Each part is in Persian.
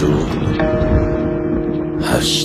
8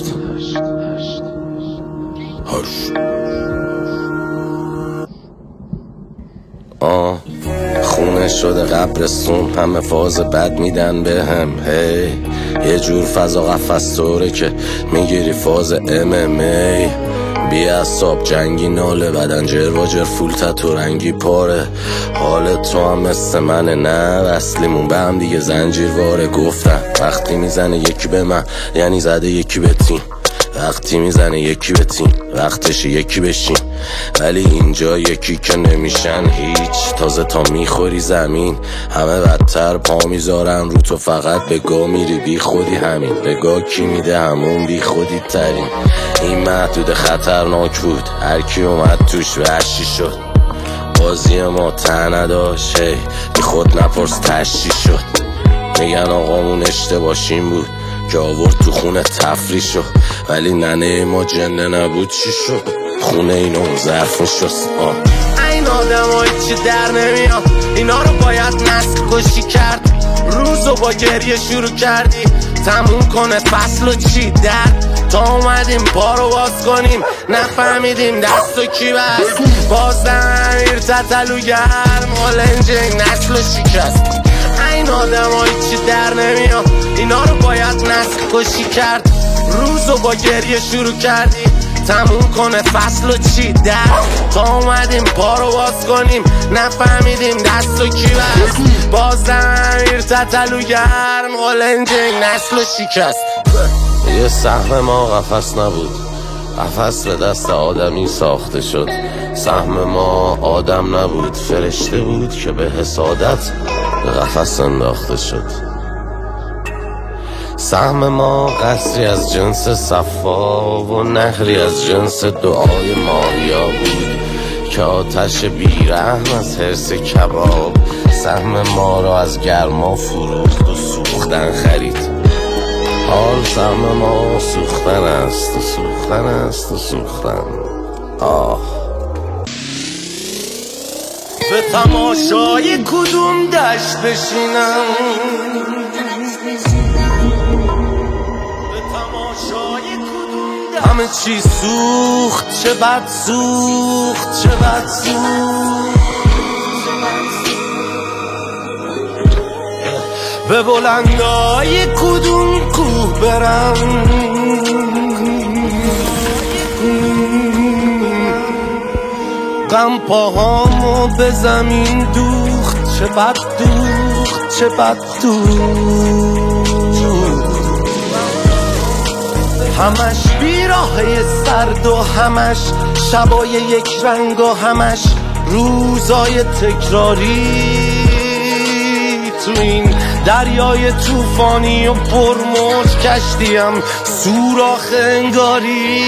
خونه شده قبرستون، همه فاز بد میدن به هم. هی یه جور فضا قفص طوره که میگیری فاز MMA. بی اصاب جنگی ناله، بدن جرواجر فول تتو رنگی پاره. حال تو هم مثل منه نه، وصلیمون به هم دیگه زنجیر واره. گفتم وقتی میزنه یکی به من یعنی زده یکی به تیم، وقتی میزنه یکی به تیم وقتش یکی بشین. ولی اینجا یکی که نمیشن هیچ، تازه تا میخوری زمین همه بدتر پا میذارن رو تو، فقط بگاه میری بی خودی. همین بگاه کی میده همون بی خودی ترین. این محدود خطرناک بود، هرکی اومد توش وحشی شد. بازی ما ته نداشت، بی خود نپرس تشی شد. میگن آقامون اشتباهشین بود که آورد تو خونه تفریح شد، ولی ننه ما جنه نبود چی شد؟ خونه اینو ظرف شست. این آدم ها چی در نمیاد، اینا رو باید نسل کشی کرد. روزو با گریه شروع کردی، تموم کنه فصل و چی در. تا اومدیم پا رو باز کنیم، نفهمیدیم دست و کی بست. بازدم امیر تتلوگر مالنج این نسل و شکست. این آدم ها چی در نمیاد، اینا رو باید نسل کشی کرد. روزو با گریه شروع کردی، تموم کنه فصل و چی در. تا اومدیم پا رو باز کنیم، نفهمیدیم دست و کی بست. بازدم امیر تتلوگر مالنج این نسل و شکست. یه سهم ما قفس نبود، قفس به دست آدمی ساخته شد. سهم ما آدم نبود، فرشته بود که به حسادت به قفس انداخته شد. سهم ما قصری از جنس صفا و نهری از جنس دعای ماریا بود که آتش بیرحم از حرص کباب سهم ما را از گرما فروخت و سوختن خرید. حال سهم ما سوختن است و سوختن است و سوختن. به تماشای کدوم دشت بشینم، همه چی سوخت، چه بد سوخت، چه بد سوخت. به بلندای کدوم کوه برم، غم پاهامو به زمین دوخت، چه بد دوخت، چه بد دوخت. همش بیراهه سرد و همش شبای یک رنگ و همش روزای تکراری. تو این دریای طوفانی و پرموج کشتیم سوراخ انگاری.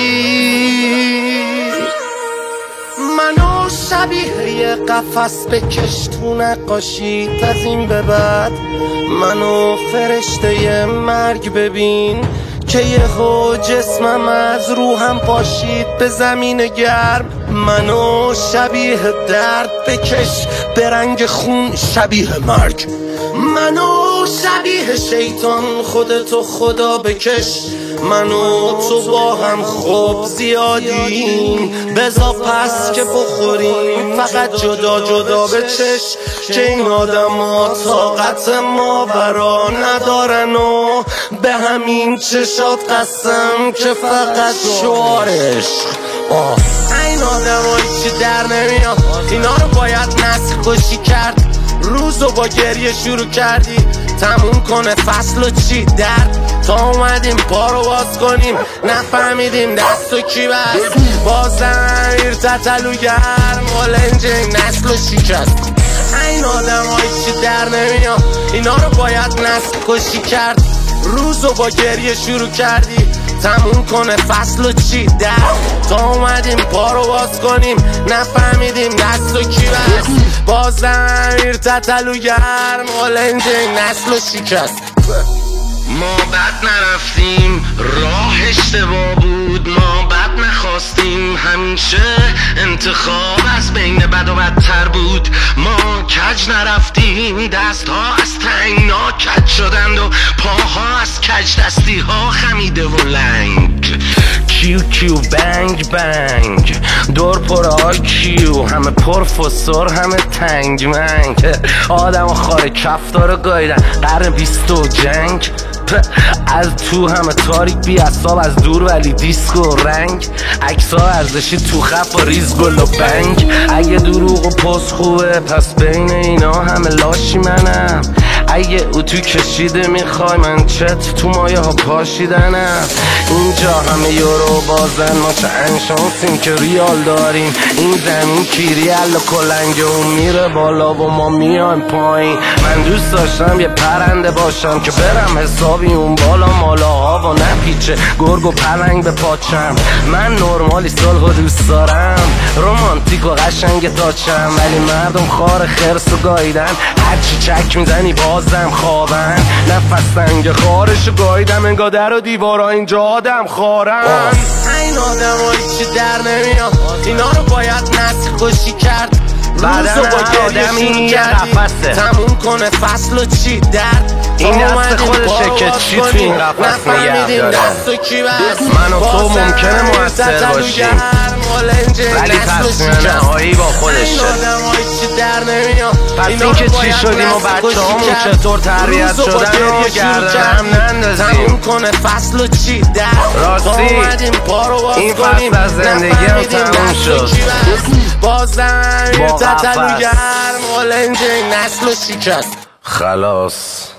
منو شبیه قفس بکش تو نقاشیت، از این به بعد منو فرشته مرگ ببین که یهو جسمم از روحم پاشید به زمین گرم. منو شبیه درد بکش به رنگ خون شبیه مرگ. منو شبیه شیطان خودتو خدا بکش. منو تو با هم خوب زیادیم، بزا پس که بخوریم فقط جدا جدا بچش. که این آدم ها طاقت ما برا ندارن و به همین چشات قسم که فقط شعارش. این آدم ها چی در نمیاد، اینا رو باید نسل کشی کرد. روزو با گریه شروع کردی، تموم کنه فصل و چی در. تا اومدیم پا رو باز کنیم، نفهمیدیم دست و کی بست. بازدم امیر تتلوگر مالنج این نسل و شکست. این آدم های چی در نمیاد، اینا رو باید نسل کشی کرد. روزو با گریه شروع کردی، تموم کنه فصل و چی در. تا اومدیم پا رو باز کنیم، نفهمیدیم دست و کی بست. بازدم امیر تتلوگر مالنج این نسل و شکست. ما بد نرفتیم، راه اشتباه بود، ما بد نخواستیم. خواستیم همیشه انتخاب از بین بد و بدتر بود. ما کج نرفتیم، دست ها از تنگنا کج شدند و پاها از کج دستی ها خمیده و لنگ. کیو کیو بنگ بنگ دور پر آکیو، همه پر فسور همه تنگ منگ. آدم و خار کفتار گایدن قرن 20 و جنگ. از تو همه تاریک بی اصاب، از دور ولی دیسک و رنگ. عکس‌ها ارزشی تو خف و ریز گل و بنگ. اگه دروغ و پست خوبه پس بین اینا همه لاشی منم. اگه اتو کشیده میخوای من چت تو مایه ها پاشیدنم. اینجا همه یورو بازن، ما چه انشانسیم که ریال داریم. این زمین کیریال و کلنگه و میره بالا و ما میایم پایین. من دوست داشتم یه پرنده باشم که برم حسابی اون بالا مالاها و نپیچه گرگ و پلنگ به پاچم. من نرمالی صلح و دوست دارم، رومانتیک و قشنگ تاچم. ولی مردم خار خرس و گایدن، هرچی چک میزنی بازم خوابن. نفس تنگ خارشو گایدم، انگار در و دیوارا اینجا آدم خارن. این آدم ها هیچی در نمیاد، اینا رو باید نسل کشی کرد. روزو با گریه شروع کردی تموم کنه فصل و چی درد. این دست خودشه که چی تو این قفص نگه داره. من و تو ممکنه موثر باشیم ولی تصمیم نهایی با خودشه. پس این که چی شدیم و بچه همون چطور تربیت شدن و گردن هم نندازیم. راستی این فصل از زندگی هم تموم شد بازم یه تتلوگر مالنج نسل و شکست. خلاص.